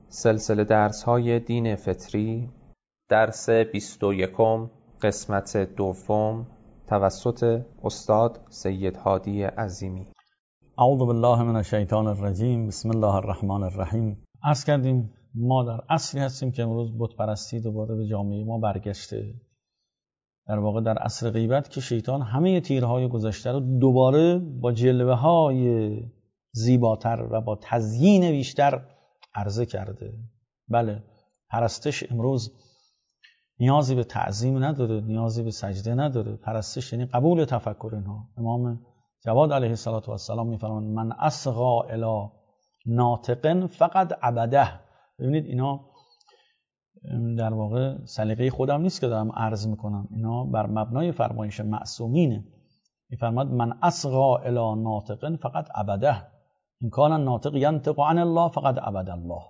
سلسله درس‌های دین فطری، درس 21 قسمت دوم توسط استاد سید هادی عظیمی. اعوذ بالله من الشیطان الرجیم. بسم الله الرحمن الرحیم. عرض کردیم ما در عصری هستیم که امروز بت پرستی دوباره به جامعه ما برگشته. در واقع در عصر غیبت که شیطان همه تیرهای گذشته رو دوباره با جلوه‌های زیباتر و با تزیین بیشتر عرضه کرده. بله، پرستش امروز نیازی به تعظیم نداره، نیازی به سجده نداره. پرستش یعنی قبول تفکر اینها. امام جواد علیه السلام میفرمایند من اصغا الی ناطق فقط عبده. ببینید اینا در واقع سلیقه خودم نیست که دارم عرض میکنم، اینا بر مبنای فرمایش معصومینه. میفرماد من اصغا الی ناطق فقط عبده، این کان الناطق ینطق عن الله فقط عبد الله.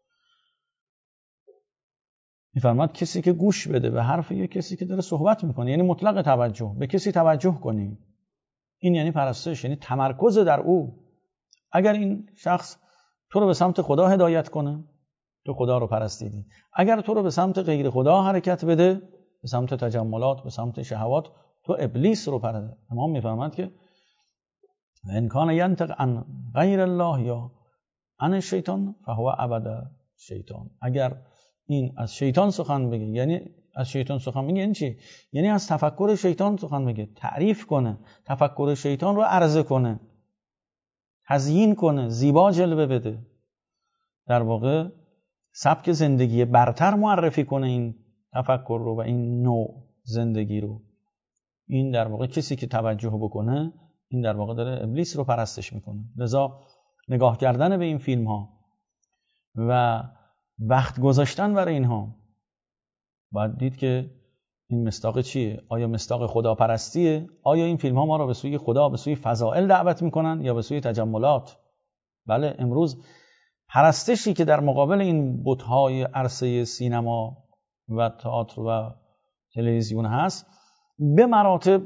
میفرماد کسی که گوش بده به حرف یک کسی که داره صحبت میکنه، یعنی مطلق توجه، به کسی توجه کنی، این یعنی پرستش، یعنی تمرکز در او. اگر این شخص تو رو به سمت خدا هدایت کنه، تو خدا رو پرستیدی. اگر تو رو به سمت غیر خدا حرکت بده، به سمت تجملات، به سمت شهوات، تو ابلیس رو پرستیدی. امام میفرماد که ان کان ینطق عن غیر الله یا عن الشیطان فهو عبد شیطان. اگر این از شیطان سخن بگه، یعنی از شیطان سخن بگه یعنی چی؟ یعنی از تفکر شیطان سخن بگه، تعریف کنه، تفکر شیطان رو عرضه کنه، تزیین کنه، زیبا جلوه بده، در واقع سبک زندگی برتر معرفی کنه این تفکر رو و این نوع زندگی رو. این در واقع کسی که توجه بکنه، این در واقع داره ابلیس رو پرستش میکنه. لذا نگاه کردن به این فیلم ها و وقت گذاشتن برای اینها، باید دید که این مصداق چیه؟ آیا مصداق خداپرستیه؟ آیا این فیلم ها ما رو به سوی خدا، به سوی فضائل دعوت میکنن یا به سوی تجملات؟ بله، امروز پرستشی که در مقابل این بت‌های عرصه سینما و تئاتر و تلویزیون هست، به مراتب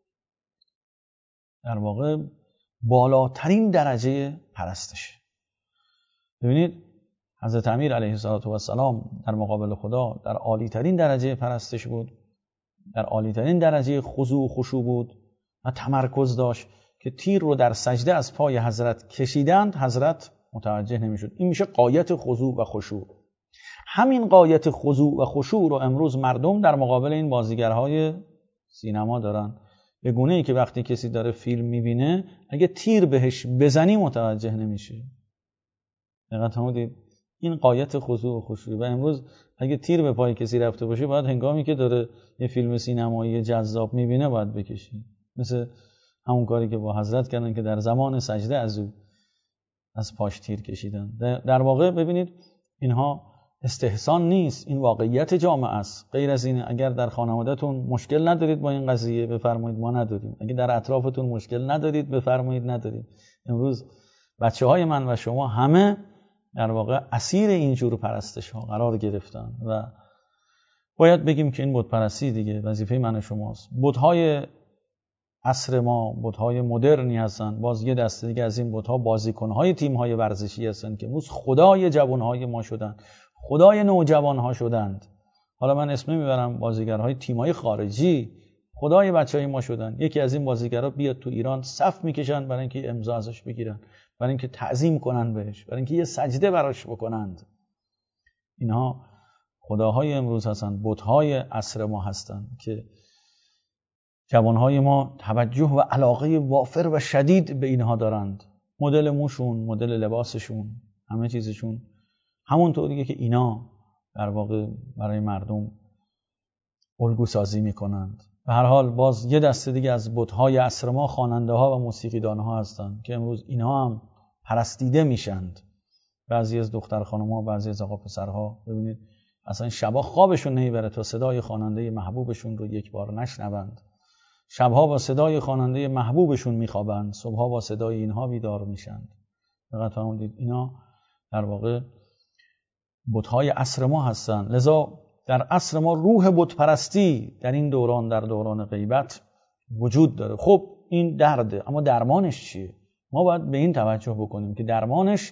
در واقع بالاترین درجه پرستشه. ببینید حضرت امیر علیه السلام در مقابل خدا در عالی ترین درجه پرستش بود، در عالی ترین درجه خضوع و خشوع بود و تمرکز داشت که تیر رو در سجده از پای حضرت کشیدند، حضرت متوجه نمیشد. این میشه غایت خضوع و خشوع. همین غایت خضوع و خشوع رو امروز مردم در مقابل این بازیگرهای سینما دارن، به گونه‌ای که وقتی کسی داره فیلم میبینه اگه تیر بهش بزنی متوجه نمیشه. دقیقاً همونید این غایت خضوع و خشوع. و امروز اگه تیر به پای کسی رفته باشه، باید هنگامی که داره یه فیلم سینمایی جذاب میبینه باید بکشی، مثل همون کاری که با حضرت کردن که در زمان سجده از پاش تیر کشیدن. در واقع ببینید اینها استحسان نیست، این واقعیت جامعه است. غیر از این، اگر در خانواده‌تون مشکل ندارید با این قضیه بفرمایید ما نداریم، اگه در اطرافتون مشکل ندارید بفرمایید نداریم. امروز بچه‌های من و شما همه در واقع اسیر اینجور پرستش ها قرار گرفتن و باید بگیم که این بت پرستی دیگه وظیفه من و شماست. بت‌های عصر ما بت‌های مدرنی هستن. باز یه دسته دیگه از این بت‌ها بازیکن‌های تیم‌های ورزشی هستن که امروز خدای جوان‌های ما شدن، خدای نوجوان‌ها شدند. حالا من اسم نمیبرم، بازیگرهای تیم‌های خارجی خدای بچه‌های ما شدن. یکی از این بازیگرا بیاد تو ایران صف میکشن برای اینکه امضا ازش بگیرن، برای اینکه تعظیم کنن بهش، برای اینکه یه سجده براش بکنند. اینها خداهای امروز هستن، بت‌های عصر ما هستن که جوانهای ما توجه و علاقه وافر و شدید به اینها دارند. مدل موشون، مدل لباسشون، همه چیزشون همونطوریه که اینا در واقع برای مردم الگو سازی میکنند. به هر حال باز یه دسته دیگه از بت‌های عصر ما خواننده ها و موسیقیدان ها هستند که امروز اینها هم پرستیده میشند. بعضی از دختر خانم‌ها، بعضی از آقا پسرها، ببینید اصلا شبا خوابشون نمیبره تا صدای خواننده محبوبشون رو یک بار نشنوند. شبها با صدای خواننده محبوبشون میخوابند، صبحها با صدای اینها بیدار میشند. دقت فرمودید اینا در واقع بت‌های عصر ما هستند. لذا در عصر ما روح بت پرستی در این دوران، در دوران غیبت وجود داره. خب این درده، اما درمانش چیه؟ ما باید به این توجه بکنیم که درمانش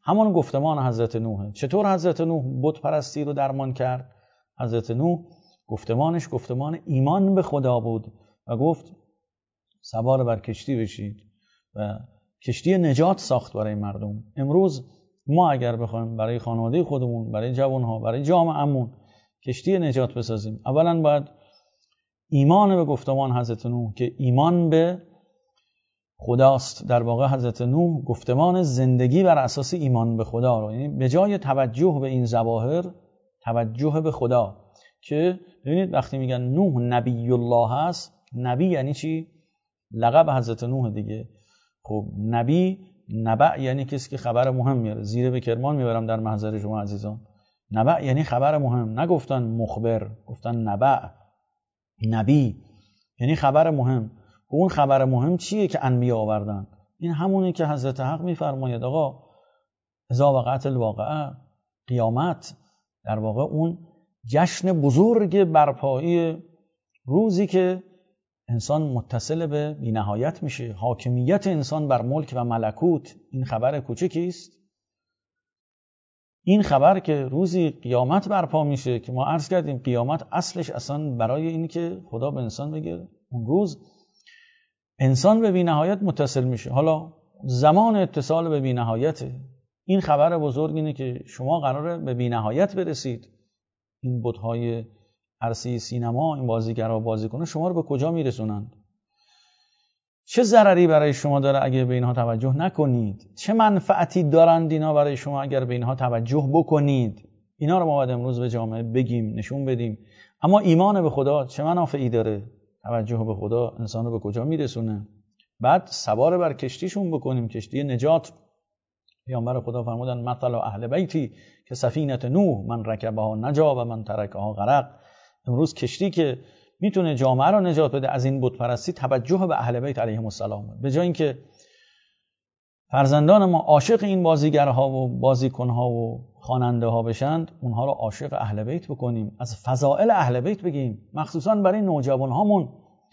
همون گفتمان حضرت نوحه. چطور حضرت نوح بت پرستی رو درمان کرد؟ حضرت نوح گفتمانش گفتمان ایمان به خدا بود و گفت سوار بر کشتی بشید و کشتی نجات ساخت برای مردم. امروز ما اگر بخوایم برای خانواده خودمون، برای جوانها، برای جامعهمون کشتی نجات بسازیم، اولا باید ایمان به گفتمان حضرت نوح که ایمان به خداست. در واقع حضرت نوح گفتمان زندگی بر اساس ایمان به خدا رو، یعنی به جای توجه به این ظواهر توجه به خدا. که ببینید وقتی میگن نوح نبی الله هست، نبی یعنی چی؟ لقب حضرت نوح دیگه. خب نبی، نبع یعنی کسی که خبر مهم میاره. زیره به کرمان میبرم در محضر شما عزیزان. نبع یعنی خبر مهم، نگفتن مخبر، گفتن نبع. نبی یعنی خبر مهم. اون خبر مهم چیه که انبیا آوردن؟ این همونی که حضرت حق میفرماید آقا اذا وقعت الواقعه، قیامت، در واقع اون جشن بزرگ برپایی روزی که انسان متصل به بی‌نهایت میشه، حاکمیت انسان بر ملک و ملکوت. این خبر کوچکی است. این خبر که روزی قیامت برپا میشه که ما عرض کردیم قیامت اصلش اصلا برای اینی که خدا به انسان بگه اون روز انسان به بی‌نهایت متصل میشه. حالا زمان اتصال به بی‌نهایته. این خبر بزرگ اینه که شما قراره به بی‌نهایت برسید. این بت‌های عرصه سینما، این بازیگرا بازیکنه شما رو به کجا میرسونند؟ چه ضرری برای شما داره اگه به اینها توجه نکنید؟ چه منفعتی دارند اینا برای شما اگر به اینها توجه بکنید؟ اینا رو ما باید امروز به جامعه بگیم، نشون بدیم. اما ایمان به خدا چه منافعی داره؟ توجه به خدا انسان رو به کجا میرسونه؟ بعد سوار بر کشتیشون بکنیم، کشتی نجات. پیامبر خدا فرمودن مثل اهل بیتی که سفینه نوح، من رکبها نجا و من ترکها غرق. امروز کشتی که میتونه جامعه رو نجات بده از این بت پرستی توجه به اهل بیت علیهم السلام. به جای اینکه فرزندان ما عاشق این بازیگرها و بازیکنها و خواننده ها بشند، اونها رو عاشق اهل بیت بکنیم، از فضائل اهل بیت بگیم، مخصوصا برای نوجوان هامون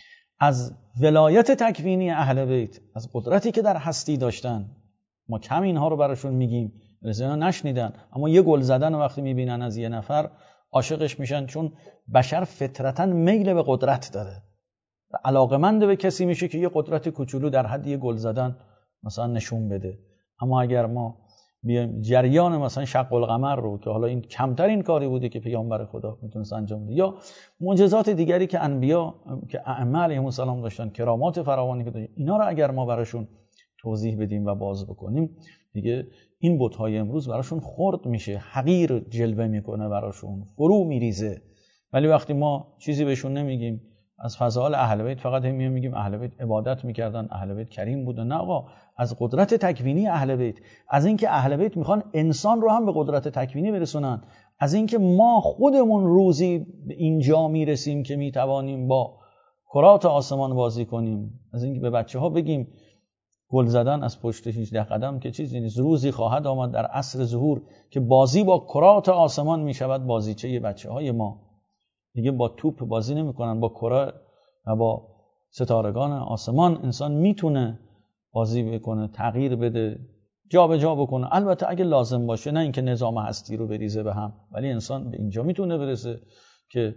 از ولایت تکوینی اهل بیت، از قدرتی که در هستی داشتن. ما کم اینها رو براشون میگیم، رسینا نشنیدن، اما یه گل زدن وقتی میبینن از یه نفر عاشقش میشن، چون بشر فطرتاً میل به قدرت داره و علاقمند به کسی میشه که یه قدرت کوچولو در حد یه گل زدن مثلا نشون بده. اما اگر ما بیایم جریان مثلا شق القمر رو که حالا این کمترین کاری بوده که پیامبر خدا میتونست انجام بده، یا معجزات دیگری که انبیا که ائمه علیهم السلام داشتن، کرامات فراوانی که داشتن، اینا رو اگر ما براشون توضیح بدیم و باز بکنیم، دیگه این بت‌های امروز براشون خرد میشه، حقیر جلوه میکنه براشون، فرو میریزه. ولی وقتی ما چیزی بهشون نمیگیم از فضائل اهل بیت، فقط هم میگیم اهل بیت عبادت میکردن، اهل بیت کریم بودن. نه آقا، از قدرت تکوینی اهل بیت، از اینکه اهل بیت میخوان انسان رو هم به قدرت تکوینی برسونن، از اینکه ما خودمون روزی به اینجا میرسیم که میتوانیم با کرات آسمان بازی کنیم، از اینکه به بچه‌ها بگیم گل زدن از پشت 18 قدم که چیزی نیست، روزی خواهد آمد در عصر ظهور که بازی با کرات آسمان میشود بازیچه بچه‌های ما. دیگه با توپ بازی نمی‌کنن، با کره و با ستارگان آسمان انسان میتونه بازی بکنه، تغییر بده، جا به جا بکنه. البته اگه لازم باشه، نه اینکه نظام هستی رو بریزه به هم، ولی انسان به اینجا میتونه برسه که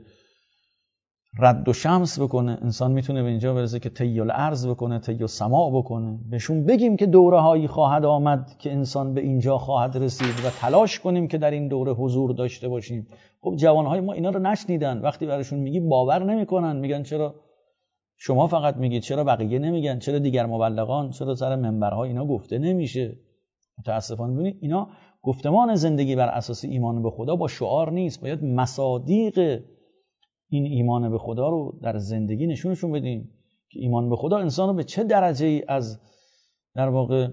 رد و شمس بکنه. انسان میتونه به اینجا برسه که طی الارض بکنه، طی السماء بکنه. بهشون بگیم که دوره هایی خواهد آمد که انسان به اینجا خواهد رسید و تلاش کنیم که در این دوره حضور داشته باشیم. خب جوانهای ما اینا رو نشنیدن. وقتی براشون میگی باور نمیکنن، میگن چرا شما فقط میگید، چرا بقیه نمیگن، چرا دیگر مبلغان، چرا سر منبرها اینا گفته نمیشه. متاسفانه ببینید اینا گفتمان زندگی بر اساس ایمان به خدا با شعار نیست. باید مصادیق این ایمان به خدا رو در زندگی نشونشون بدیم که ایمان به خدا انسان رو به چه درجه‌ای از در واقع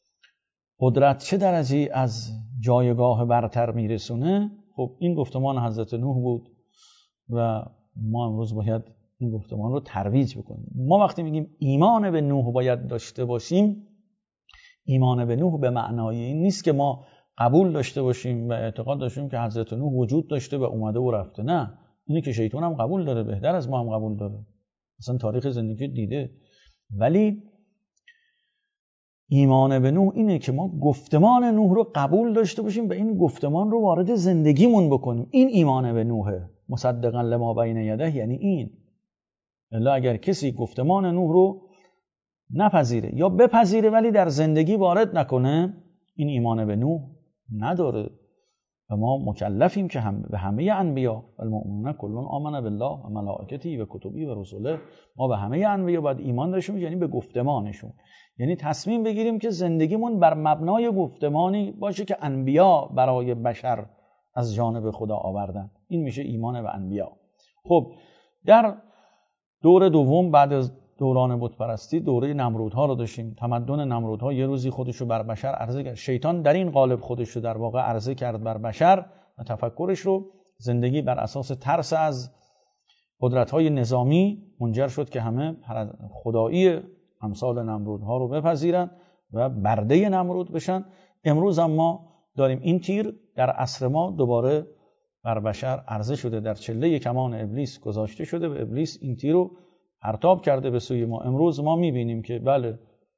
قدرت، چه درجه‌ای از جایگاه برتر میرسونه. خب این گفتمان حضرت نوح بود و ما امروز باید این گفتمان رو ترویج بکنیم. ما وقتی میگیم ایمان به نوح باید داشته باشیم، ایمان به نوح به معنای این نیست که ما قبول داشته باشیم و اعتقاد داشتیم که حضرت نوح وجود داشته و اومده و رفته. نه، اینه که شیطان هم قبول داره، بهتر از ما هم قبول داره، اصلا تاریخ زندگی دیده. ولی ایمان به نوح اینه که ما گفتمان نوح رو قبول داشته باشیم و این گفتمان رو وارد زندگیمون بکنیم. این ایمان به نوحه. مصدقا لما بین یده یعنی این. الا اگر کسی گفتمان نوح رو نپذیره یا بپذیره ولی در زندگی وارد نکنه، این ایمان به نوح نداره. و ما مکلفیم که به همه انبیا والمؤمنون کلون آمن بالله و ملائکته و کتبی و رسوله، ما به همه انبیا باید ایمان داشته باشیم، یعنی به گفتمانشون. یعنی تصمیم بگیریم که زندگیمون بر مبنای گفتمانی باشه که انبیا برای بشر از جانب خدا آوردن. این میشه ایمان به انبیا. خب در دور دوم بعد از دوران بتپرستی دوره نمرودها رو داشتیم. تمدن نمرودها یه روزی خودش رو بر بشر عرضه کرد. شیطان در این قالب خودش رو در واقع عرضه کرد بر بشر و تفکرش رو. زندگی بر اساس ترس از قدرت‌های نظامی منجر شد که همه خدایی امثال نمرودها رو بپذیرن و برده نمرود بشن. امروز هم ما داریم این تیر در عصر ما دوباره بر بشر عرضه شده، در چله کمان ابلیس گذاشته شده و ابلیس این تیر رو پرتاب کرده به سوی ما. امروز ما میبینیم که بله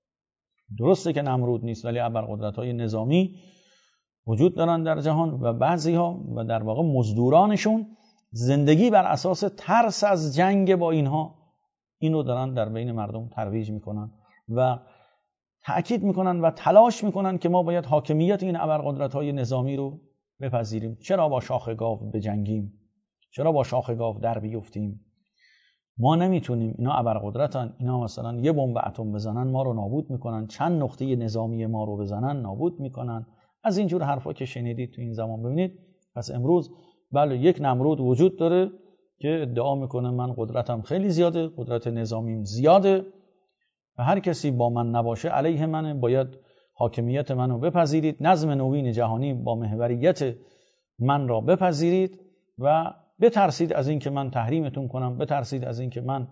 درسته که نمرود نیست ولی ابرقدرت‌های نظامی وجود دارن در جهان و بعضی‌ها و در واقع مزدورانشون زندگی بر اساس ترس از جنگ با اینها اینو دارن در بین مردم ترویج میکنن و تأکید میکنن و تلاش میکنن که ما باید حاکمیت این ابرقدرت‌های نظامی رو بپذیریم. چرا با شاخ گاو بجنگیم؟ چرا با شاخ گاو در بیفتیم؟ ما نمیتونیم. اینا ابرقدرتن، اینا مثلا یه بمب اتم بزنن ما رو نابود میکنن، چند نقطه نظامی ما رو بزنن نابود میکنن. از اینجور حرفا که شنیدید تو این زمان. ببینید پس امروز بله یک نمرود وجود داره که ادعا میکنه من قدرتم خیلی زیاده، قدرت نظامیم زیاده و هر کسی با من نباشه علیه منه، باید حاکمیت منو بپذیرید، نظم نوین جهانی با محوریت من را بپذیرید و بترسید از این که من تحریمتون کنم، بترسید از این که من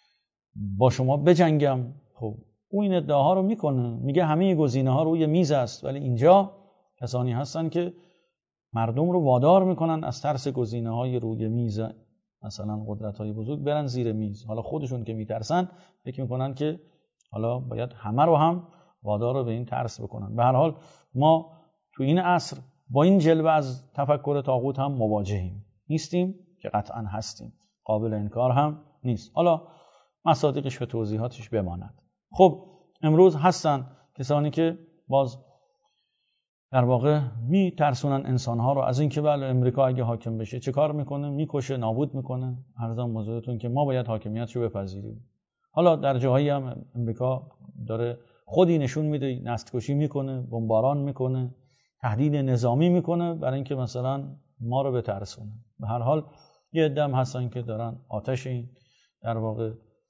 با شما بجنگم. خب او این ادعاها رو میکنه، میگه همه گزینه‌ها روی میز است، ولی اینجا کسانی هستن که مردم رو وادار میکنن از ترس گزینه‌های روی میز، مثلا قدرت‌های بزرگ، برن زیر میز. حالا خودشون که میترسن فکر میکنن که حالا باید همه رو هم وادار رو به این ترس بکنن. به هر حال ما تو این عصر با این جلوه از تفکر طاغوت هم مواجهیم. نیستیم که قطعا هستیم، قابل انکار هم نیست. حالا مصادیقش و توضیحاتش بماند. خب امروز هستن کسانی که باز در واقع می ترسونن انسانها رو از این که بله امریکا اگه حاکم بشه چه کار میکنه؟ میکشه، نابود میکنه. عرضم موضوعتون که ما باید حاکمیتشو بپذیریم. حالا در جاهایی هم امریکا داره خودی نشون میده، نسل‌کشی میکنه، بمباران میکنه، تهدید نظامی میکنه برای اینکه مثلا ما رو بترسونه. به هر حال یه عده هم هستن که دارن آتش این در واقع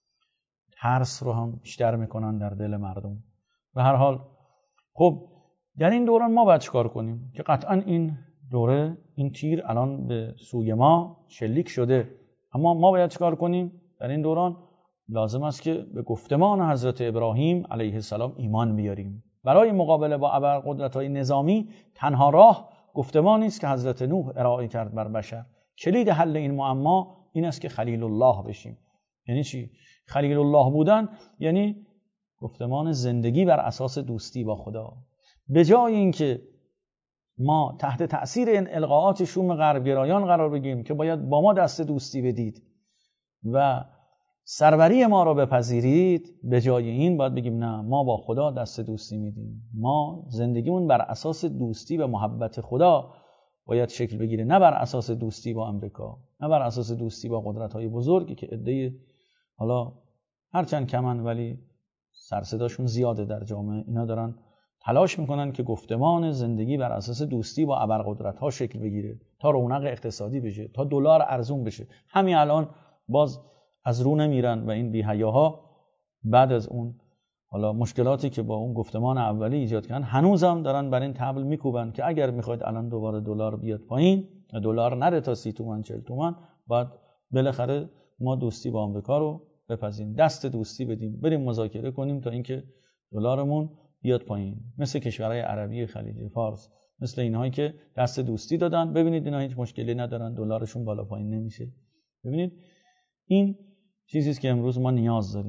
ترس رو هم بیشتر میکنن در دل مردم. به هر حال خب در این دوران ما باید چیکار کنیم؟ که قطعا این دوره، این تیر الان به سوی ما شلیک شده، اما ما باید چیکار کنیم؟ در این دوران لازم است که به گفتمان حضرت ابراهیم علیه السلام ایمان بیاریم. برای مقابله با ابرقدرت‌های نظامی تنها راه گفتمانی است که حضرت نوح ارائه کرد بر بشر. کلید حل این معما این است که خلیل الله بشیم. یعنی چی؟ خلیل الله بودن یعنی گفتمان زندگی بر اساس دوستی با خدا. به جای اینکه ما تحت تأثیر این القاءات شوم غربگرایان قرار بگیریم که باید با ما دست دوستی بدید و سروری ما را بپذیرید، به جای این باید بگیم نه، ما با خدا دست دوستی میدیم. ما زندگیمون بر اساس دوستی و محبت خدا باید شکل بگیره، نه بر اساس دوستی با امریکا، نه بر اساس دوستی با قدرت‌های بزرگی که عده حالا هرچند کمن ولی سرصداشون زیاده در جامعه. اینا دارن تلاش میکنن که گفتمان زندگی بر اساس دوستی با ابرقدرت‌ها شکل بگیره تا رونق اقتصادی بشه، تا دلار ارزون بشه. همین الان باز از رو نمیرن و این بی‌حیاها بعد از اون حالا مشکلاتی که با اون گفتمان اولی ایجاد کردن هنوزم دارن بر این طبل میکوبن که اگر میخواید الان دوباره دلار بیاد پایین، دلار نره تا 30 تومن 40 تومن، بعد بالاخره ما دوستی با آمریکا رو بپذیریم، دست دوستی بدیم، بریم مذاکره کنیم تا اینکه دلارمون بیاد پایین. مثل کشورهای عربی خلیج فارس، مثل اینهایی که دست دوستی دادن، ببینید اینا هیچ مشکلی ندارن، دلارشون بالا پایین نمیشه. ببینید این چیزی است که امروز ما نیاز داریم.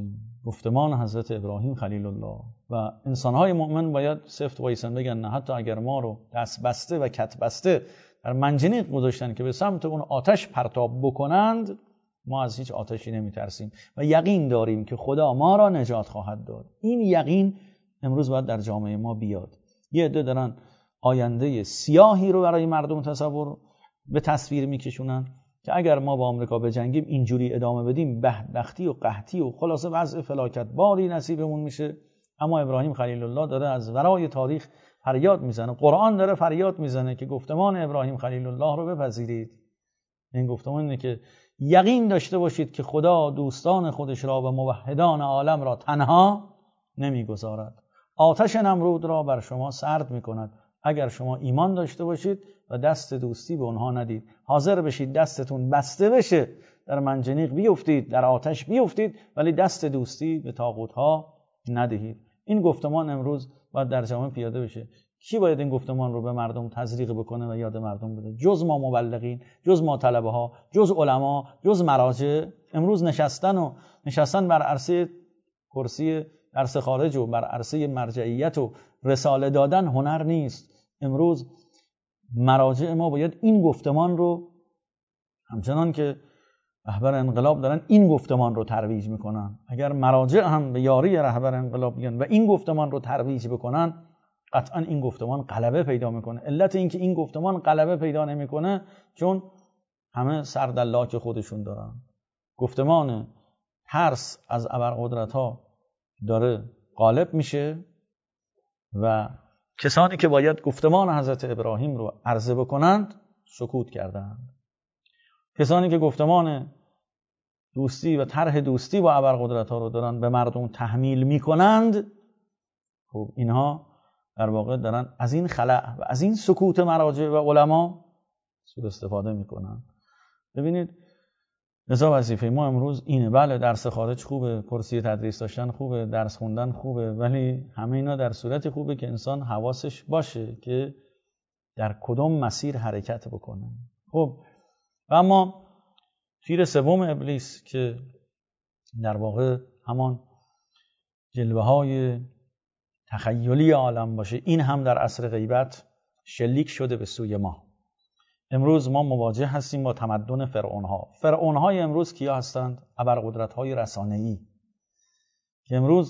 گفتمان حضرت ابراهیم خلیل الله و انسان‌های مؤمن باید سفت وایسن بگن نه حتی اگر ما رو دست بسته و کت بسته در منجنیق گذاشتن که به سمت اون آتش پرتاب بکنند، ما از هیچ آتشی نمیترسیم و یقین داریم که خدا ما را نجات خواهد داد. این یقین امروز باید در جامعه ما بیاد. یه عده دارن آینده سیاهی رو برای مردم به تصویر میکشونن که اگر ما با آمریکا بجنگیم اینجوری ادامه بدیم بدبختی و قحطی و خلاصه وضع فلاکت باری نصیبمون میشه. اما ابراهیم خلیل الله داره از ورای تاریخ فریاد میزنه، قرآن داره فریاد میزنه که گفتمان ابراهیم خلیل الله رو بپذیرید. این گفتمان اینه که یقین داشته باشید که خدا دوستان خودش را و موحدان عالم را تنها نمیگذارد. آتش نمرود را بر شما سرد میکند اگر شما ایمان داشته باشید و دست دوستی به اونها ندید. حاضر بشید دستتون بسته بشه، در منجنیق بیفتید، در آتش بیفتید، ولی دست دوستی به طاغوت‌ها ندهید. این گفتمان امروز باید در جامعه پیاده بشه. کی باید این گفتمان رو به مردم تزریق بکنه و یاد مردم بده؟ جز ما مبلغین، جز ما طلبه ها، جز علما، جز مراجع. امروز نشستن بر عرصه کرسی درس خارج و بر عرصه مرجعیت و رساله دادن هنر نیست. امروز مراجع ما باید این گفتمان رو، همچنان که رهبر انقلاب دارن این گفتمان رو ترویج میکنن، اگر مراجع هم به یاری رهبر انقلاب بیان و این گفتمان رو ترویج بکنن، قطعا این گفتمان غلبه پیدا میکنه. علت این که این گفتمان غلبه پیدا نمیکنه چون همه سر در لاک خودشون دارن. گفتمان ترس از ابرقدرت‌ها داره غالب میشه و کسانی که باید گفتمان حضرت ابراهیم رو عرضه بکنند سکوت کردند. کسانی که گفتمان دوستی و طرح دوستی با ابرقدرت‌ها رو دارن به مردم تحمیل میکنند، خب اینها در واقع دارن از این خلأ و از این سکوت مراجع و علما سوء استفاده میکنن. ببینید لذا وظیفه ما امروز اینه. بله درس خارج خوبه، کرسی تدریس داشتن خوبه، درس خوندن خوبه، ولی همه اینا در صورت خوبه که انسان حواسش باشه که در کدام مسیر حرکت بکنه. خب و اما تیر سوم ابلیس که در واقع همان جلوه های تخیلی عالم باشه، این هم در عصر غیبت شلیک شده به سوی ما. امروز ما مواجه هستیم با تمدن فرعونها. فرعونهای امروز کیا هستند؟ ابرقدرت‌های رسانه‌ای که امروز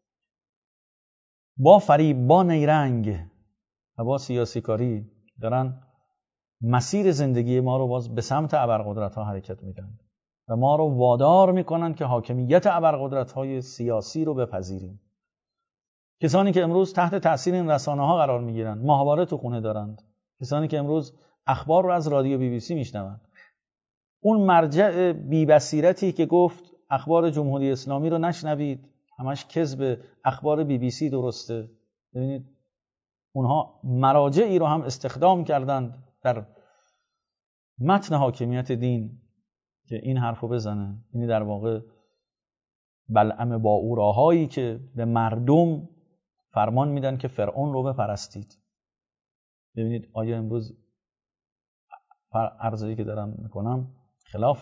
با فریب، با نیرنگ و با سیاسی کاری دارن مسیر زندگی ما رو باز به سمت ابرقدرت‌ها حرکت میدن و ما رو وادار میکنن که حاکمیت ابرقدرت‌های سیاسی رو بپذیریم. کسانی که امروز تحت تأثیر این رسانه‌ها قرار میگیرن، ماهواره تو خونه دارند. کسانی که امروز اخبار رو از رادیو BBC میشنوند. اون مرجع بی بصیرتی که گفت اخبار جمهوری اسلامی رو نشنوید، همش کذب، اخبار BBC درسته. ببینید اونها مراجعی رو هم استخدام کردند در متن حاکمیت دین که این حرفو بزنه. یعنی در واقع بلعم با اوراهایی که به مردم فرمان میدن که فرعون رو بپرستید. ببینید آیا امروز عرضی که دارم میکنم خلاف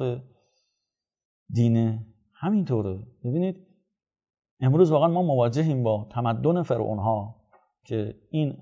دینه؟ همینطوره. ببینید امروز واقعا ما مواجهیم با تمدن فرعونها که این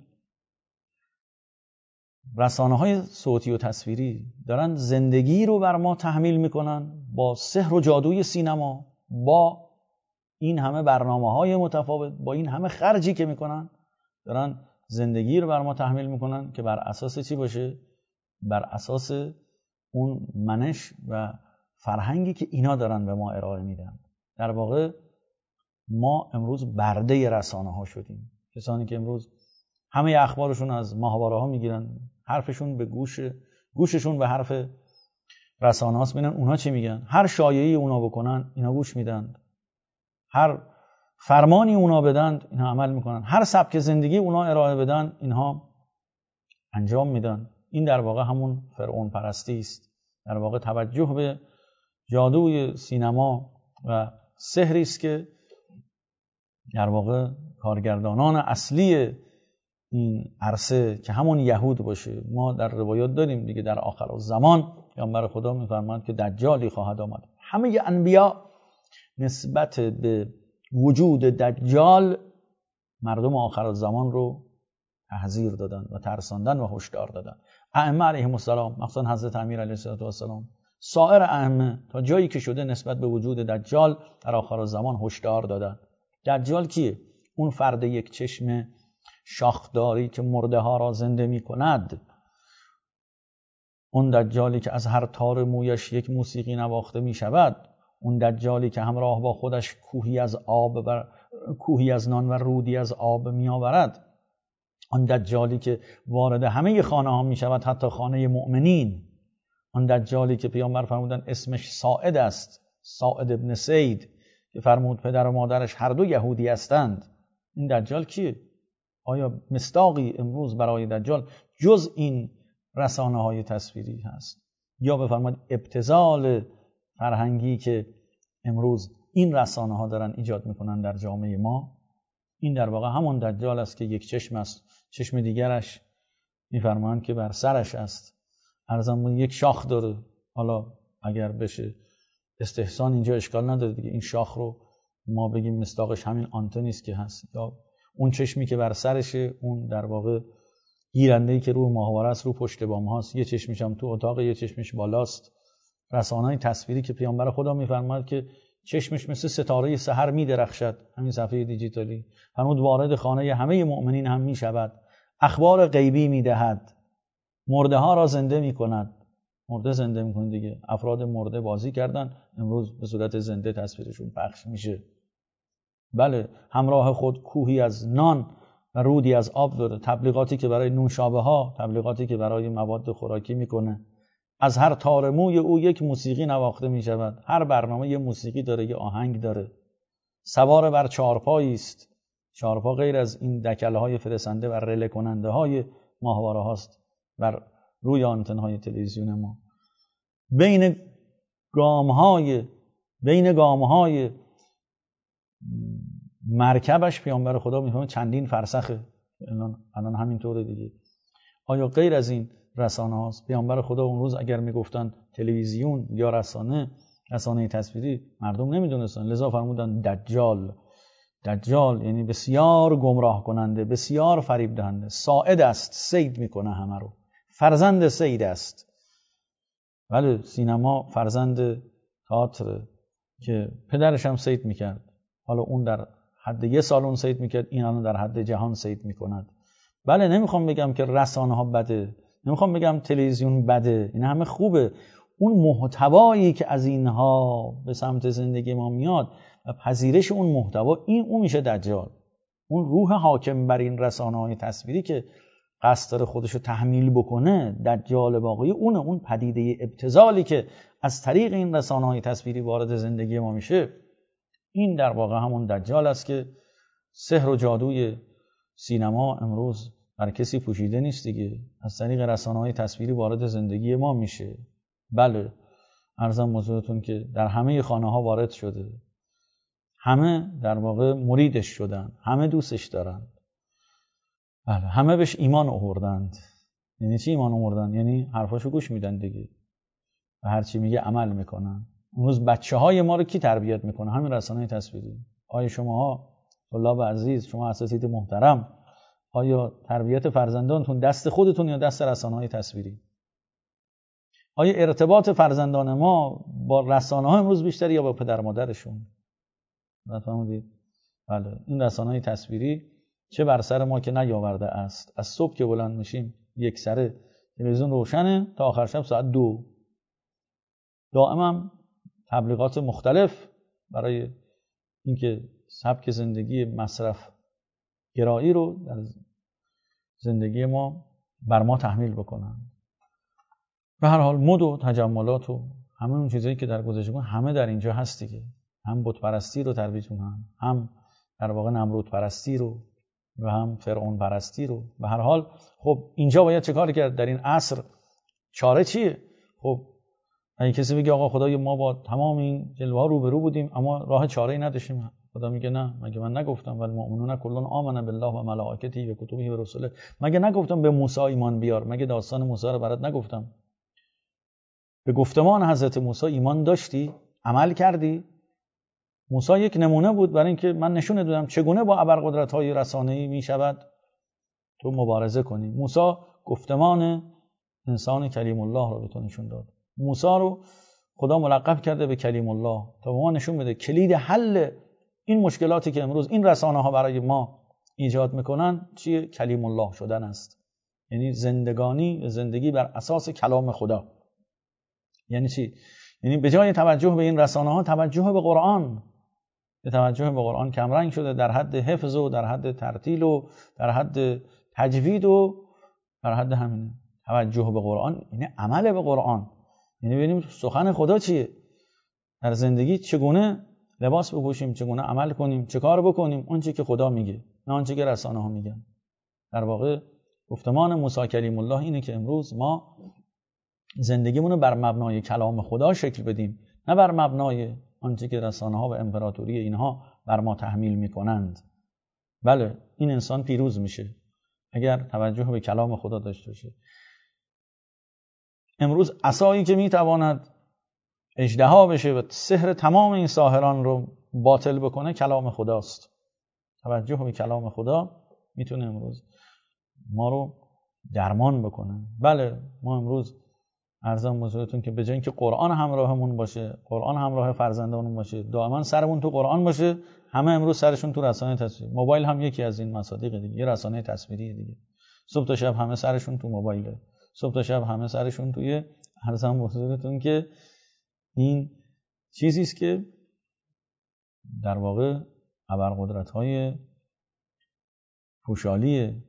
رسانه‌های صوتی و تصویری دارن زندگی رو بر ما تحمیل میکنن با سحر و جادوی سینما، با این همه برنامه‌های متفاوت، با این همه خرجی که میکنن، دارن زندگی رو بر ما تحمیل میکنن که بر اساس چی باشه؟ بر اساس اون منش و فرهنگی که اینا دارن به ما ارائه میدن. در واقع ما امروز برده رسانه ها شدیم. کسانی که امروز همه اخبارشون از ماهواره ها میگیرن، حرفشون به گوششون به حرف رسانه هاست، ببینن اونها چی میگن. هر شایعی اونا بکنن اینا گوش میدن، هر فرمانی اونا بدن اینا عمل میکنن، هر سبک زندگی اونا ارائه بدن اینها انجام میدن. این در واقع همون فرعون پرستی است. در واقع توجه به جادوی سینما و سحری است که در واقع کارگردانان اصلی این عرصه که همون یهود باشه. ما در روایات داریم دیگه در آخر الزمان پیامبر خدا میفرماند که دجالی خواهد آمد. همه انبیا نسبت به وجود دجال مردم آخرالزمان رو تحذیر دادن و ترساندن و هشدار دادن. ائمه علیهم السلام، مخصوصا حضرت امیر علیه السلام، سایر ائمه تا جایی که شده نسبت به وجود دجال در آخرالزمان هشدار دادن. دجال کیه؟ اون فرد یک چشم شاخداری که مرده ها را زنده می کند، اون دجالی که از هر تار مویش یک موسیقی نواخته می شود، اون دجالی که همراه با خودش کوهی از نان و رودی از آب می آورد، آن دجالی که وارد همه خانه ها می شود، حتی خانه مؤمنین، آن دجالی که پیامبر فرمودن اسمش ساعد است، ساعد ابن سید، که فرمود پدر و مادرش هر دو یهودی هستند. این دجال کیه؟ آیا مصداقی امروز برای دجال جز این رسانه های تصویری هست؟ یا بفرمایید ابتذال فرهنگی که امروز این رسانه ها دارن ایجاد میکنن در جامعه ما، این در واقع همون دجال است که یک چشم است، چشم دیگرش میفرمایند که بر سرش است، ارزمون یک شاخ داره. حالا اگر بشه استحسان اینجا اشکال نداره دیگه، این شاخ رو ما بگیم مصداقش همین آنتنی است که هست، یا اون چشمی که بر سرشه، اون در واقع گیرنده‌ای که روی ماهواره است، رو پشت بام هاست، یه چشمش هم تو اتاق، یه چشمش بالاست. رسانه‌های تصویری که پیامبر خدا میفرماد که چشمش مثل ستاره سحر میدرخشد، همین صفحه دیجیتالی، فرمود وارد خانه همه مؤمنین هم میشود، اخبار غیبی میدهد، مرده ها را زنده میکند. مرده زنده میکنه دیگه، افراد مرده بازی کردن، امروز به صورت زنده تصویرشون پخش میشه. بله، همراه خود کوهی از نان و رودی از آب داره، تبلیغاتی که برای نوشابه ها، تبلیغاتی که برای مواد خوراکی میکنه. از هر تار موی او یک موسیقی نواخته میشود، هر برنامه یه موسیقی داره، یه آهنگ داره. سوار بر چهارپایی است، چهارپا غیر از این دکله های فرستنده و رله کننده های ماهواره هاست بر روی آنتن های تلویزیون ما. بین گام های مرکبش پیامبر خدا میفهمه چندین فرسخه، الان همینطوره دیگه. آیا غیر از این رسانه هاست؟ پیامبر خدا اون روز اگر میگفتن تلویزیون یا رسانه تصویری، مردم نمیدونستن، لذا فرمودن دجال یعنی بسیار گمراه کننده، بسیار فریب دهنده، ساعد است، صید میکنه همه رو، فرزند صید است. ولی سینما فرزند تئاتر که پدرش هم صید میکرد، حالا اون در حد یه سالن صید میکرد، این الان در حد جهان صید میکند. بله، نمیخوام بگم که رسانه ها بده، نمیخوام بگم تلویزیون بده، این همه خوبه. اون محتوایی که از اینها به سمت زندگی ما میاد و پذیرش اون محتوا، اون میشه دجال. اون روح حاکم بر این رسانه‌های تصویری که قصد داره خودشو تحمیل بکنه، دجال واقعی اون پدیده ابتذالی که از طریق این رسانه‌های تصویری وارد زندگی ما میشه، این در واقع همون دجال است که سحر و جادوی سینما امروز بر کسی پوشیده نیست دیگه، از طریق رسانه‌های تصویری وارد زندگی ما میشه. بله، عرضم حضورتون که در همه خانه‌ها وارد شده، همه در واقع مریدش شدن، همه دوستش دارن، بله، همه بهش ایمان آوردند. یعنی چی ایمان آوردن؟ یعنی حرفاشو گوش میدن دیگه و هر چی میگه عمل میکنن. امروز بچه‌های ما رو کی تربیت میکنه؟ همین رسانه‌های تصویری. آیا شماها طلاب عزیز، شما اساتید محترم، آیا تربیت فرزندانتون دست خودتون یا دست رسانه‌های تصویری؟ آیا ارتباط فرزندان ما با رسانه‌ها امروز بیشتر یا با پدر مادرشون؟ فهمیدید؟ بله، این رسانه‌های تصویری چه بر سر ما که نیاورده است. از صبح که بلند میشیم یک سره تلویزیون روشنه تا آخر شب ساعت 2، دائما تبلیغات مختلف برای اینکه سبک زندگی مصرف گرایی رو در زندگی ما بر ما تحمیل بکنن. به هر حال مد و تجملات و همه اون چیزایی که در گذشته همه در اینجا هست دیگه. هم بت پرستی رو ترویج میکنن، هم در واقع نمرود پرستی رو و هم فرعون پرستی رو. به هر حال خب اینجا باید چه کاری کرد در این عصر؟ چاره چیه؟ خب اگه کسی بگه آقا خدای ما با تمام این جلوه ها روبرو بودیم اما راه چاره‌ای نداشتیم، خدا میگه نه، مگه من نگفتم والمؤمنون کلون آمن بالله و ملائکته و کتبه و رسله؟ مگه نگفتم به موسی ایمان بیار؟ مگه داستان موسی رو برات نگفتم؟ به گفتمان حضرت موسی ایمان داشتی؟ عمل کردی؟ موسی یک نمونه بود برای اینکه من نشون دادم چگونه با ابرقدرت‌های رسانه‌ای میشود تو مبارزه کنی. موسی گفتمان انسان کلیم الله رو به تو نشون داد. موسی رو خدا ملقب کرده به کلیم الله تا به ما نشون بده کلید حل این مشکلاتی که امروز این رسانه‌ها برای ما ایجاد میکنن چیه؟ کلیم الله شدن است. یعنی زندگی بر اساس کلام خدا. یعنی چی؟ یعنی به جای توجه به این رسانه‌ها توجه به قرآن. توجه به قرآن کمرنگ شده در حد حفظ و در حد ترتیل و در حد تجوید و در حد همین توجه به قرآن، یعنی عمل به قرآن. یعنی ببینیم سخن خدا چیه در زندگی، چگونه لباس بپوشیم، چگونه عمل کنیم، چه کار بکنیم، اون چیزی که خدا میگه نه آنچه که رسانه‌ها میگن. در واقع گفتمان موسی کلیم الله اینه که امروز ما زندگیمون رو بر مبنای کلام خدا شکل بدیم، نه بر مبنای آنچه که رسانه‌ها و امپراتوری اینها بر ما تحمیل میکنند. بله این انسان پیروز میشه اگر توجه به کلام خدا داشته باشه. امروز عصایی که میتواند اژدها بشه و سحر تمام این ساحران رو باطل بکنه کلام خداست. توجه به کلام خدا میتونه امروز ما رو درمان بکنه. بله ما امروز عرضم حضورتون که به جای اینکه قرآن همراهمون باشه، قرآن همراه فرزندانمون باشه، دائما سرمون تو قرآن باشه، همه امروز سرشون تو رسانه تصویری. موبایل هم یکی از این مصادیق دیگه، یه رسانه تصویری دیگه. صبح تا شب همه سرشون تو موبایله، صبح تا شب همه سرشون توی عرضم حضورتون که این چیزی است که در واقع ابرقدرت‌های پوشالی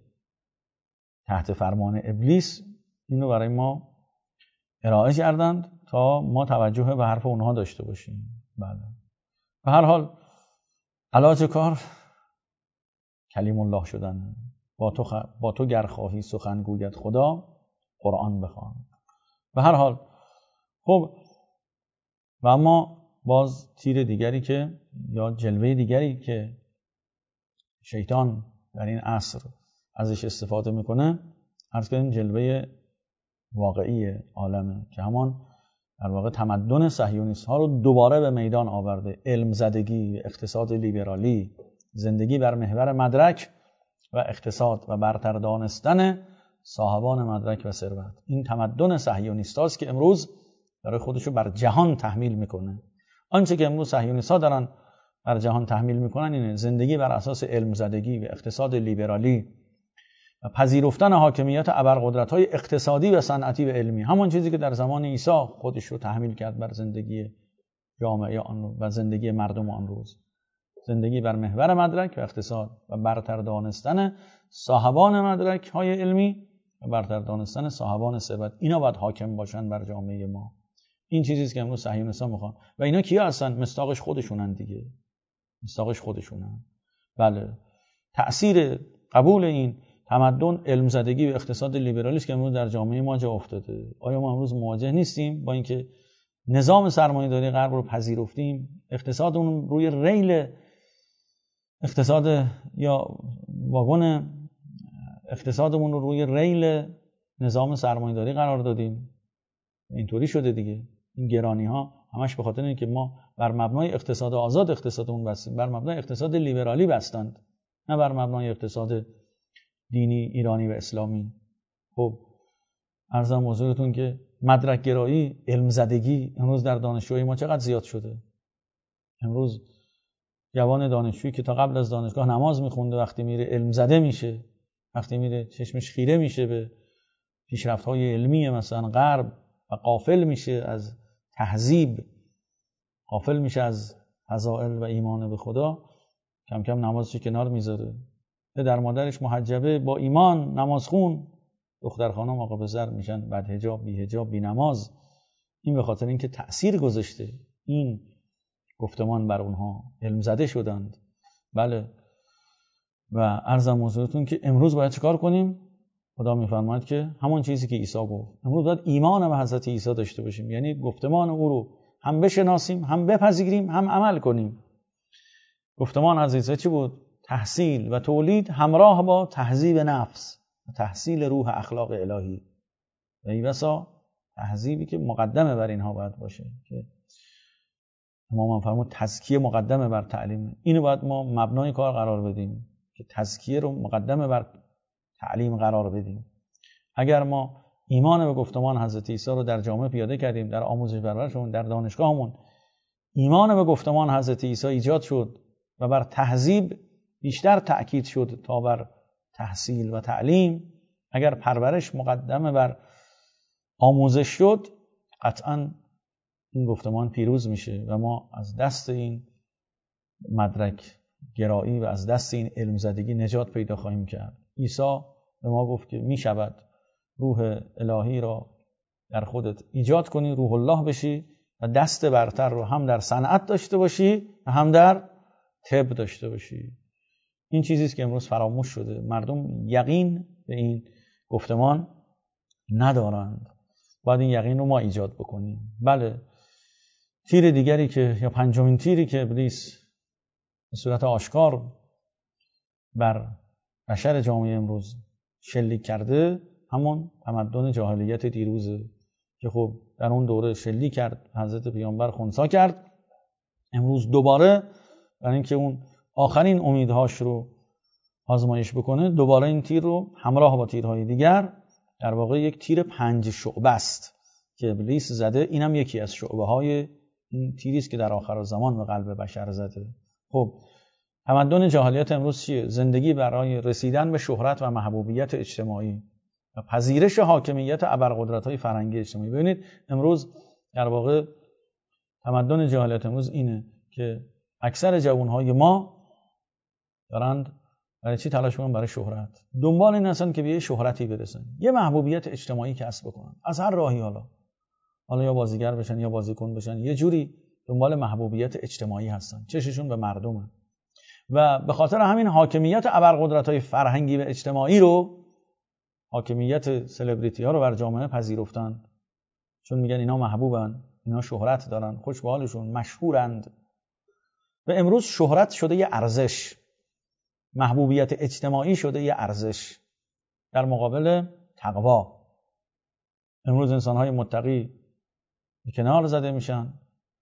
تحت فرمان ابلیس اینو برای ما ارائه کردند تا ما توجه به حرف اونها داشته باشیم. بله. به هر حال علاج کار کلیم الله شدن. با تو گر خواهی سخن گوید خدا، قرآن بخوان. به هر حال خب و اما باز تیر دیگری که یا جلوه دیگری که شیطان در این عصر ازش استفاده میکنه، عرض کردیم جلوه واقعی عالمه که همان در واقع تمدن صهیونیست ها رو دوباره به میدان آورده. علم زدگی، اقتصاد لیبرالی، زندگی بر محور مدرک و اقتصاد و برتر دانستن صاحبان مدرک و ثروت. این تمدن صهیونیست هاست که امروز برای خودشو بر جهان تحمیل میکنه. آنچه که امروز صهیونیست ها دارن بر جهان تحمیل میکنن اینه زندگی بر اساس علم زدگی و اقتصاد لیبرالی و پذیرفتن حاکمیت ابرقدرت‌های اقتصادی و صنعتی و علمی. همون چیزی که در زمان عیسی خودش رو تحمیل کرد بر زندگی جامعه آن و زندگی مردم آن روز. زندگی بر محور مدرک و اقتصاد و برتر دانستن صاحبان مدرک‌های علمی و برتر دانستن صاحبان ثروت. اینا باید حاکم باشن بر جامعه ما. این چیزی است که امروز صهیونیست‌ها میخوان. و اینا کیا هستن؟ مصداقش خودشونن دیگه. مصداقش خودشونن. بله. تأثیر قبول این تمدن علم زدگی و اقتصاد لیبرالی است که امروز در جامعه ما جا افتاده. آیا ما امروز مواجه نیستیم با اینکه نظام سرمایه‌داری غرب رو پذیرفتیم، اقتصادمون روی ریل اقتصاد یا واگن اقتصادمون رو روی ریل نظام سرمایه‌داری قرار دادیم؟ اینطوری شده دیگه. این گرانی‌ها همش به خاطر اینکه ما بر مبنای اقتصاد آزاد اقتصادمون بستیم، بر مبنای اقتصاد لیبرالی بستند، نه بر مبنای اقتصاد دینی ایرانی و اسلامی. خب عرضم حضورتون که مدرک گرایی، علم زدگی امروز در دانشجوی ما چقدر زیاد شده. امروز جوان دانشجویی که تا قبل از دانشگاه نماز میخونده وقتی میره علم زده میشه، وقتی میره چشمش خیره میشه به پیشرفت‌های علمی مثلا غرب و غافل میشه از تهذیب، غافل میشه از فضائل و ایمان به خدا، کم کم نمازش کنار میذاره. پدر مادرش محجبه با ایمان نمازخون، دختر خانم آقا پسر میشن بد حجاب، بی حجاب، بی نماز. این به خاطر اینکه تأثیر گذاشته این گفتمان بر اونها، علم زده شدند. بله. و عرضم حضورتون که امروز باید چیکار کنیم؟ خدا میفرماید که همون چیزی که عیسی گفت، امروز باید ایمان به حضرت عیسی داشته باشیم، یعنی گفتمان او رو هم بشناسیم، هم بپذیریم، هم عمل کنیم. گفتمان از عیسی چی بود؟ تحصیل و تولید همراه با تهذیب نفس و تحصیل روح اخلاق الهی. و این بسا تهذیبی که مقدمه بر اینها باید باشه که امام فرمود تزکیه مقدمه بر تعلیم. اینو باید ما مبنای کار قرار بدیم که تزکیه رو مقدمه بر تعلیم قرار بدیم. اگر ما ایمان به گفتمان حضرت عیسی رو در جامعه پیاده کردیم، در آموزش پرورشمون، در دانشگاهمون ایمان به گفتمان حضرت عیسی ایجاد شد و بر تهذیب بیشتر تأکید شد تا بر تحصیل و تعلیم، اگر پرورش مقدمه بر آموزش شد، قطعاً این گفتمان پیروز میشه و ما از دست این مدرک گرایی و از دست این علم زدگی نجات پیدا خواهیم کرد. عیسی به ما گفت که میشود روح الهی را در خودت ایجاد کنی، روح الله بشی و دست برتر رو هم در صنعت داشته باشی و هم در طب داشته باشی. این چیزی است که امروز فراموش شده. مردم یقین به این گفتمان ندارند. باید این یقین رو ما ایجاد بکنیم. بله، تیر دیگری که یا پنجمین تیری که ابلیس به صورت آشکار بر بشر جامعه امروز شلیک کرده، همون تمدن جاهلیت دیروزه که خب در اون دوره شلیک کرد، حضرت پیامبر خنثی کرد. امروز دوباره برای اینکه اون آخرین امیدهاش رو آزمایش بکنه، دوباره این تیر رو همراه با تیرهای دیگر، در واقع یک تیر 5 شعبه است که ابلیس زده. اینم یکی از شعبه های این تیری است که در آخر زمان به قلب بشر زده. خب تمدن جاهلیت امروز چیه؟ زندگی برای رسیدن به شهرت و محبوبیت اجتماعی و پذیرش حاکمیت ابرقدرت‌های فرهنگی اجتماعی. ببینید امروز در واقع تمدن جاهلیت امروز اینه که اکثر جوانهای ما دارند برای چی تلاش می‌کنن؟ برای شهرت. دنبال این هستن که به یه شهرتی برسن، یه محبوبیت اجتماعی کسب بکنن از هر راهی، حالا یا بازیگر بشن یا بازیکن بشن، یه جوری دنبال محبوبیت اجتماعی هستن، چششون به مردمه و به خاطر همین حاکمیت ابرقدرت‌های فرهنگی و اجتماعی رو، حاکمیت سلبریتی ها رو بر جامعه پذیرفتن، چون میگن اینا محبوبن، اینا شهرت دارن، خوش به حالشون، مشهورند. و امروز شهرت شده یه ارزش، محبوبیت اجتماعی شده یه ارزش در مقابل تقوا. امروز انسان‌های متقی به کنار زده میشن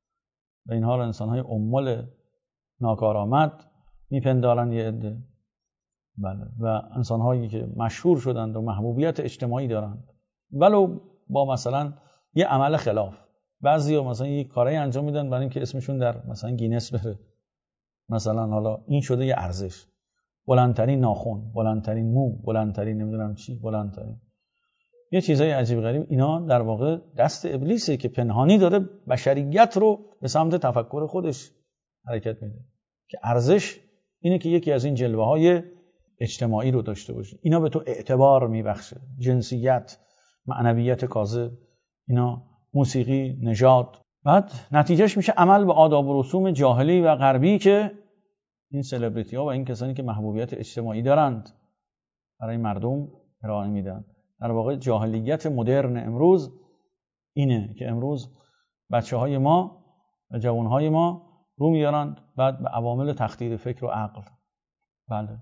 و اینها رو انسان‌های امول ناکارآمد میپندارن یه عده. بله، و انسان‌هایی که مشهور شدند و محبوبیت اجتماعی دارند، ولو با مثلا یه عمل خلاف. بعضیا مثلا یک کاری انجام میدن برای اینکه اسمشون در مثلا گینس بره، مثلا حالا این شده یه ارزش، بلندترین ناخن، بلندترین مو، بلندترین نمیدونم چی، بلندترین یه چیزای عجیب غریب. اینا در واقع دست ابلیسه که پنهانی داره بشریت رو به سمت تفکر خودش حرکت میده، که ارزش اینه که یکی از این جلوه‌های اجتماعی رو داشته باشی. اینا به تو اعتبار میبخشه، جنسیت، معنویت کاذب، اینا موسیقی، نژاد. بعد نتیجهش میشه عمل به آداب و رسوم جاهلی و غربی که این سلبریتی ها و این کسانی که محبوبیت اجتماعی دارند برای مردم ارائه میدن. در واقع جاهلیت مدرن امروز اینه که امروز بچه‌های ما و جوانهای ما رو میارند بعد به عوامل تخدیر فکر و عقل. بله،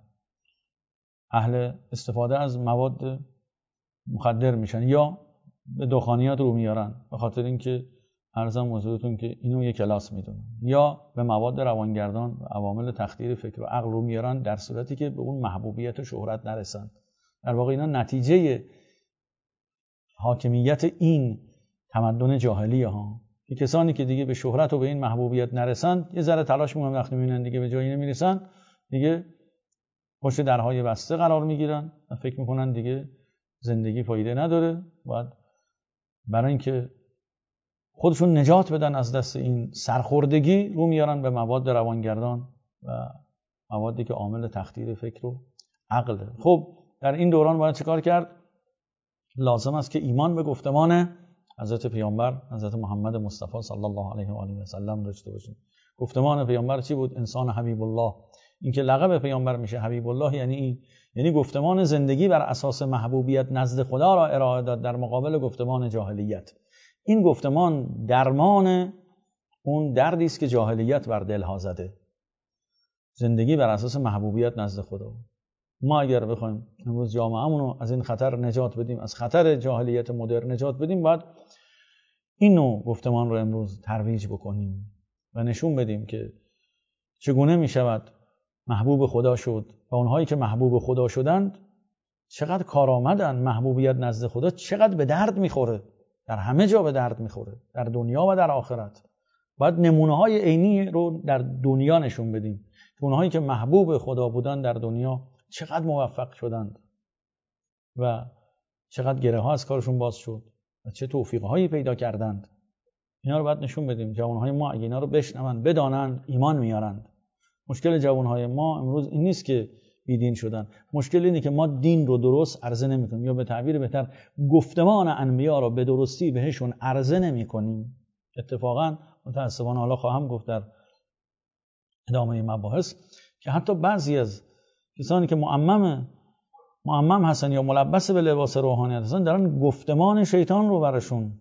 اهل استفاده از مواد مخدر میشن یا به دخانیات رو میارن به خاطر اینکه عرضم حضورتون که اینو یک کلاس میدونن، یا به مواد روانگردان و عوامل تخدیر فکر و عقل رو میارن در صورتی که به اون محبوبیت و شهرت نرسن. در واقع اینا نتیجه حاکمیت این تمدن جاهلیه ها، که کسانی که دیگه به شهرت و به این محبوبیت نرسن یه ذره تلاش میکنن، وقتی میبینن دیگه به جایی نمیرسن دیگه پشت درهای بسته قرار میگیرن و فکر میکنن دیگه زندگی فایده نداره. باید برای اینکه خودشون نجات بدن از دست این سرخوردگی رو میارن به مواد روانگردان و موادی که عامل تخدیر فکر و عقله. خب در این دوران باید چیکار کرد؟ لازم است که ایمان به گفتمان حضرت پیامبر، حضرت محمد مصطفی صلی الله علیه و آله و سلم داشته باشیم. گفتمان پیامبر چی بود؟ انسان حبیب الله. این که لقب پیامبر میشه حبیب الله یعنی این، یعنی گفتمان زندگی بر اساس محبوبیت نزد خدا را ارائه داد در مقابل گفتمان جاهلیت. این گفتمان درمان اون دردی است که جاهلیت بر دلها زده، زندگی بر اساس محبوبیت نزد خدا. ما اگر بخوایم امروز جامعه‌مون رو از این خطر نجات بدیم، از خطر جاهلیت مدرن نجات بدیم، باید این نوع گفتمان رو امروز ترویج بکنیم و نشون بدیم که چگونه می شود محبوب خدا شد و اونهایی که محبوب خدا شدند چقدر کارآمدن. محبوبیت نزد خدا چقدر به درد میخوره، در همه جا به درد میخوره، در دنیا و در آخرت. باید نمونه های عینی رو در دنیا نشون بدیم که اونهایی که محبوب خدا بودن در دنیا چقدر موفق شدند و چقدر گره ها از کارشون باز شد و چه توفیق هایی پیدا کردند. اینا رو باید نشون بدیم. جوانهای ما اگه اینا رو بشنوند، بدانند، ایمان میارند. مشکل جوانهای ما امروز این نیست که بیدین شدن، مشکل اینه که ما دین رو درست عرضه نمی‌کنیم، یا به تعبیر بهتر گفتمان انبیا رو به درستی بهشون عرضه نمی‌کنیم. اتفاقا متأسفانه حالا خواهم گفت در ادامه مباحث که حتی بعضی از کسانی که معمم هستن یا ملبس به لباس روحانیت هستن دارن گفتمان شیطان رو براشون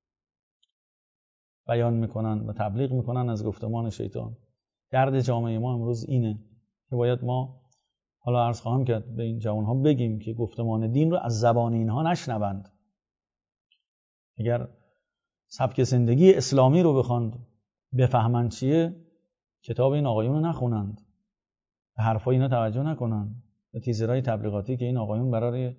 بیان میکنن و تبلیغ میکنن از گفتمان شیطان. درد جامعه ما امروز اینه که باید ما، حالا عرض خواهم کرد، به این جوانها بگیم که گفتمان دین رو از زبان اینها نشنوند. اگر سبک زندگی اسلامی رو بخواند بفهمند چیه، کتاب این آقایون رو نخونند، به حرفای اینا توجه نکنند، به تیزرهای تبلیغاتی که این آقایون برای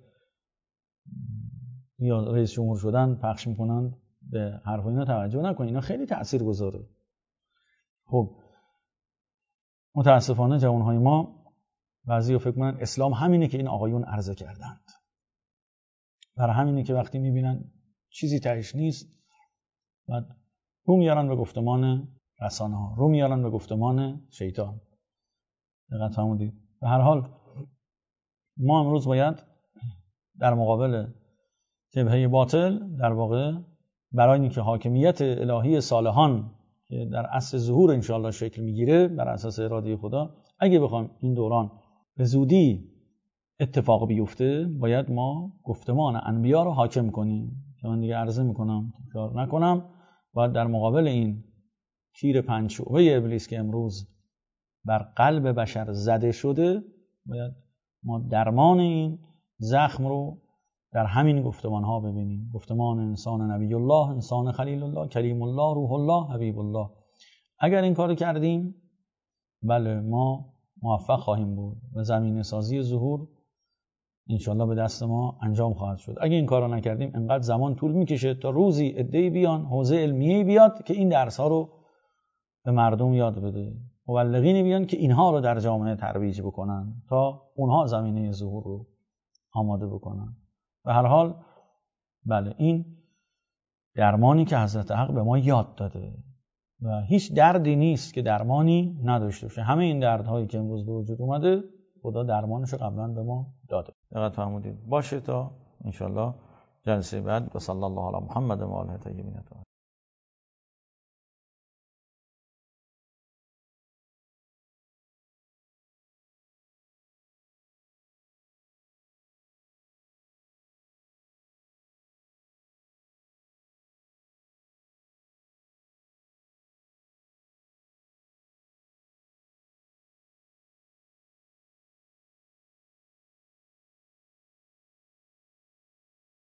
یا رئیس جمهور شدن پخش میکنند به حرفای اینا توجه نکنند. اینا خیلی تأثیر گذاره. خب متاسفانه جوانهای ما بعضی فکر کنن اسلام همینه که این آقایون عرضه کردند. برای همینه که وقتی میبینن چیزی تهش نیست بعد رو میارن به گفتمان رسانه ها، رو میارن به گفتمان شیطان. دقت فرمودید؟ به هر حال ما امروز باید در مقابل جبهه باطل، در واقع برای اینکه حاکمیت الهی صالحان که در عصر ظهور انشاءالله شکل میگیره بر اساس اراده خدا، اگه بخوایم این دوران به زودی اتفاق بیفته، باید ما گفتمان انبیا رو حاکم کنیم. که من دیگه عرضه میکنم تکرار نکنم، باید در مقابل این تیر پنج شعبه ابلیس که امروز بر قلب بشر زده شده، باید ما درمان این زخم رو در همین گفتمان ها ببینیم. گفتمان انسان نبی الله، انسان خلیل الله، کلیم الله، روح الله، حبیب الله. اگر این کارو کردیم، بله ما موفق خواهیم بود و زمینه سازی ظهور انشالله به دست ما انجام خواهد شد. اگه این کارو نکردیم انقدر زمان طول میکشه تا روزی عده‌ای بیان، حوزه علمیه بیاد که این درس ها رو به مردم یاد بده، مبلغینی بیان که اینها رو در جامعه ترویج بکنن تا اونها زمینه ظهور رو آماده بکنن. به هر حال بله، این درمانی که حضرت حق به ما یاد داده و هیچ دردی نیست که درمانی نداشته باشه. همه این دردهایی که امروز به وجود اومده خدا درمانش رو قبلا به ما داده. دقت فرمودید. باشه تا انشالله جلسه بعد. و صلی الله علی محمد و آله الطاهرین.